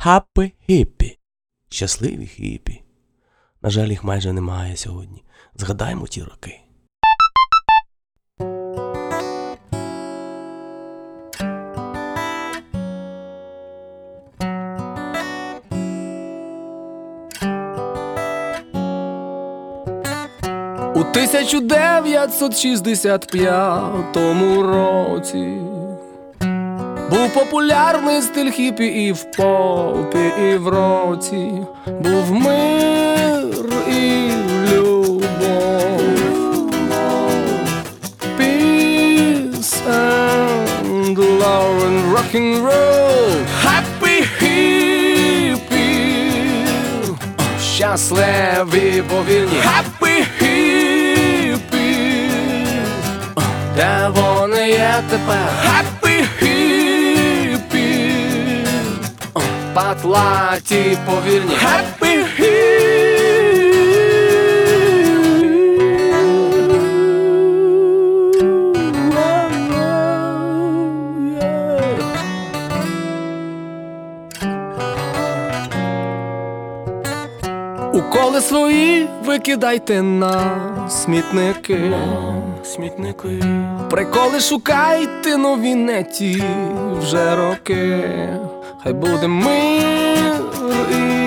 Happy Hippie. Щасливі хіпі. На жаль, їх майже немає сьогодні. Згадаймо ті роки. У 1965 році був популярний стиль хіпі і в попі, і в році. Був мир і любов, peace and love and rock and roll. Happy hippie, щасливі повільні. Happy hippie, де вони є тепер? Happy hippie, патлаті повільні. Happy Уколи свої викидайте на смітники. Приколи шукайте, нові не ті вже роки. Хай буде мир і